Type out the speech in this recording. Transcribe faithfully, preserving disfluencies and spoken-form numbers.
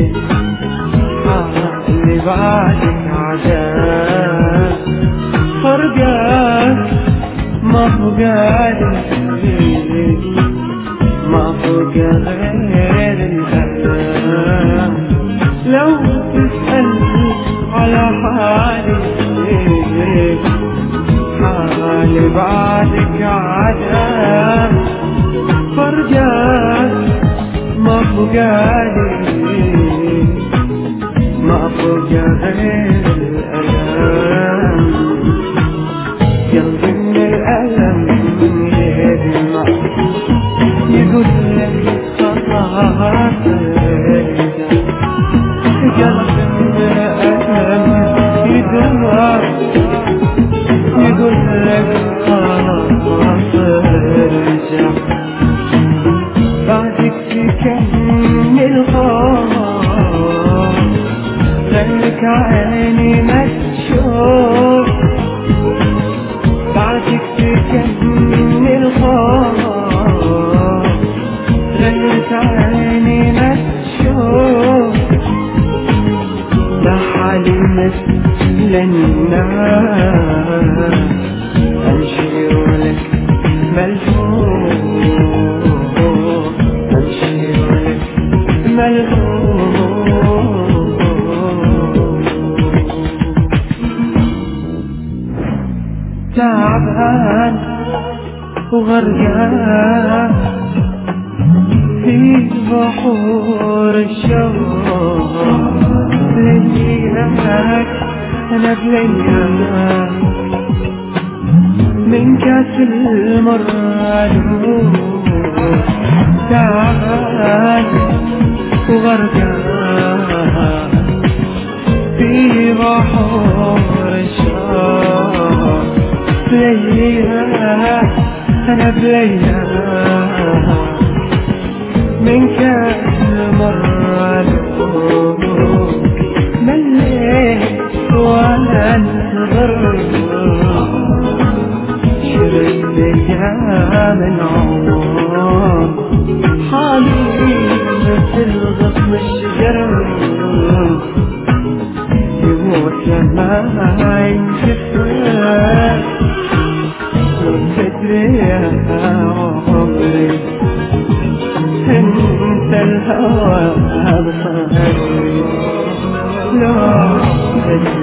اللي بعدك عذاب فرقك ما فوقالي ما فوق غير الألم. لو تسأل على حالي حالي بعدك عذاب فرقك ما فوقالي ما فوق غير الألم. قلبي من الألم يدمع يقول لك خلاص ارجع. قلبي من الألم يدمع يقول لك خلاص ارجع. بعدك تكمل الخوف خليك عيني ما تشوف. بعدك تكمل الخوف خليك عيني ما تشوف. لا حالي مثل الناس امشي ولك ملهوف امشي ولك ملهوف. تعبان وغرقان في بحور الشوق ليلك انا بليلك من كاس المر ادوب. تعبان وغرقان في بحور الشوق ليلة أنا بليلة من كاس المر مليت وأنا انتظر شرد أيام العمر حالي مثل غصن الشجر يموت لما ينكسر. تدري يا عمري انت الهوى بصدري. لا